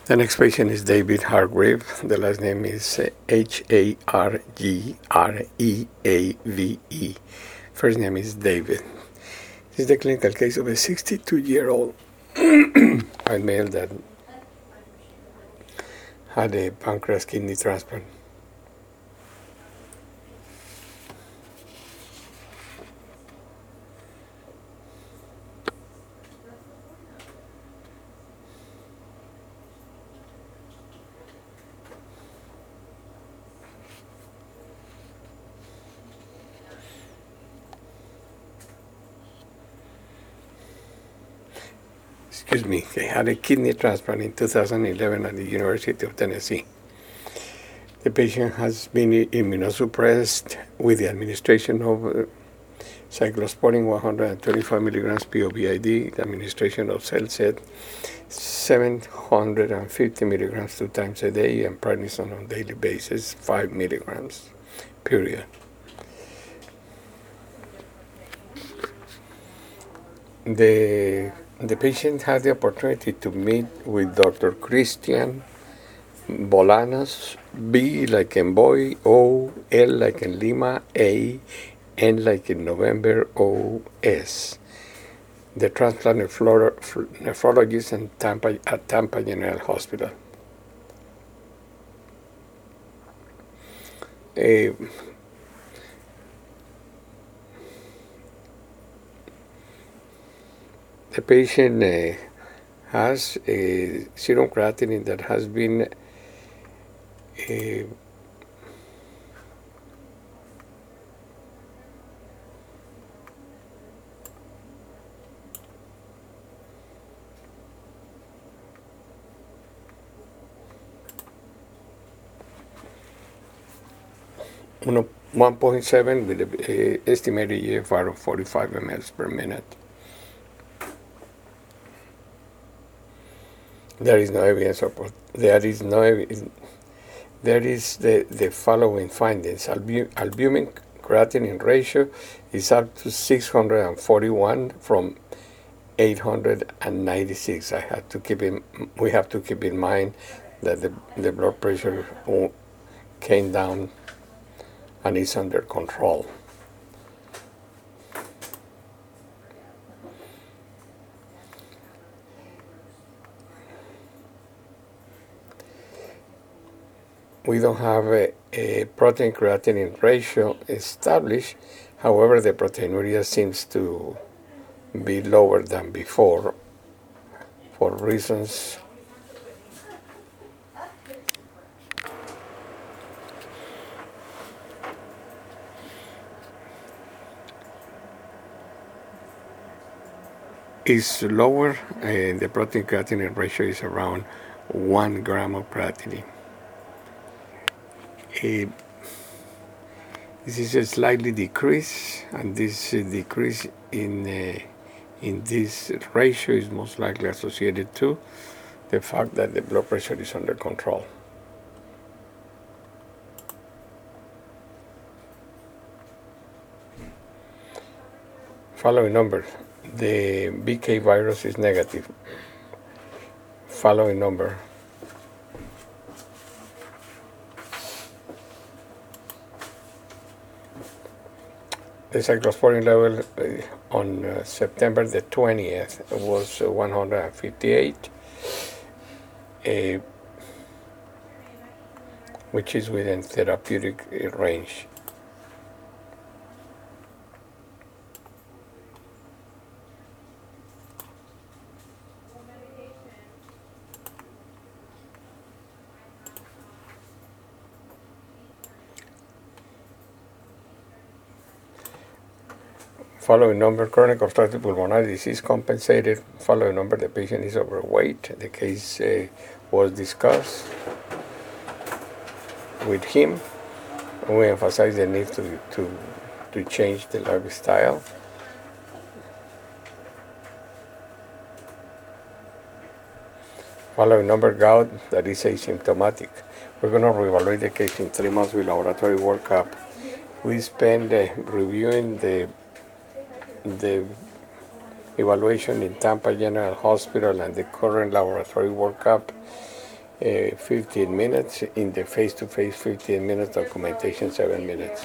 The next patient is David Hargrave. The last name is Hargreave. First name is David. This is the clinical case of a 62-year-old white male that had a pancreas kidney transplant. He had a kidney transplant in 2011 at the University of Tennessee. The patient has been immunosuppressed with the administration of cyclosporin 125 milligrams POVID, the administration of Celsed 750 milligrams 2 times a day, and prednisone on a daily basis 5 milligrams, period. The patient had the opportunity to meet with Dr. Christian Bolanos, B like in boy, O, L like in Lima, A, N like in November, O, S. The transplant nephrologist at Tampa General Hospital. The patient has a serum creatinine that has been uh, 1.7 with an estimated EFR of 45 mL per minute. There is no evidence of there is the following findings. Albumin creatinine ratio is up to 641 from 896. We have to keep in mind that the blood pressure came down and is under control. We don't have a protein creatinine ratio established. However, the proteinuria seems to be lower than before for reasons is lower, and the protein creatinine ratio is around 1 gram of creatinine. This is a slightly decrease, and this decrease in this ratio is most likely associated to the fact that the blood pressure is under control. Following number: the BK virus is negative. Following number: the cyclosporin level on September the 20th was 158, which is within therapeutic range. Following number: chronic obstructive pulmonary disease compensated. Following number: the patient is overweight. The case was discussed with him. We emphasize the need to change the lifestyle. Following number: gout that is asymptomatic. We're going to reevaluate the case in 3 months with laboratory workup. We spend reviewing the evaluation in Tampa General Hospital and the current laboratory workup 15 minutes. In the face-to-face, 15 minutes. Documentation, 7 minutes.